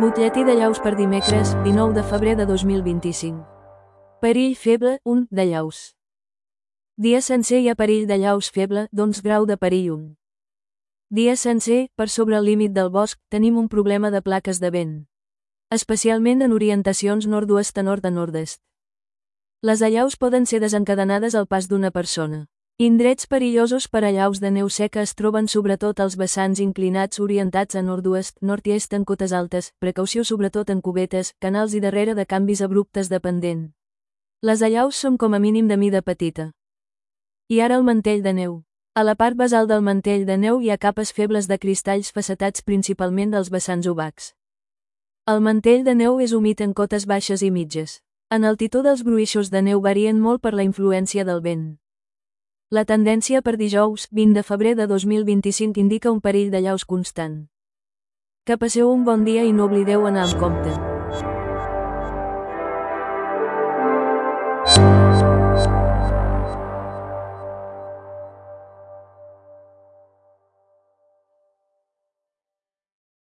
Butlletí de llaus per dimecres, 19 de febrer de 2025. Perill feble, 1, de llaus. Dia sencer hi ha perill de llaus feble, d'11 grau de perill 1. Dia sencer, per sobre el límit del bosc, tenim un problema de plaques de vent. Especialment en orientacions nord-oest a nord a nord-est. Les allaus poden ser desencadenades al pas d'una persona. Indrets perillosos per a allaus de neu seca es troben sobretot als vessants inclinats orientats a nord-oest, nord i est en cotes altes, precaució sobretot en cubetes, canals i darrere de canvis abruptes de pendent. Les allaus són com a mínim de mida petita. I ara el mantell de neu. A la part basal del mantell de neu hi ha capes febles de cristalls facetats principalment dels vessants obacs. El mantell de neu és humit en cotes baixes i mitges. En altitud els gruixos de neu varien molt per la influència del vent. La tendència per dijous, 20 de febrer de 2025 indica un perill d'allaus constant. Que passeu un bon dia i no oblideu anar amb compte.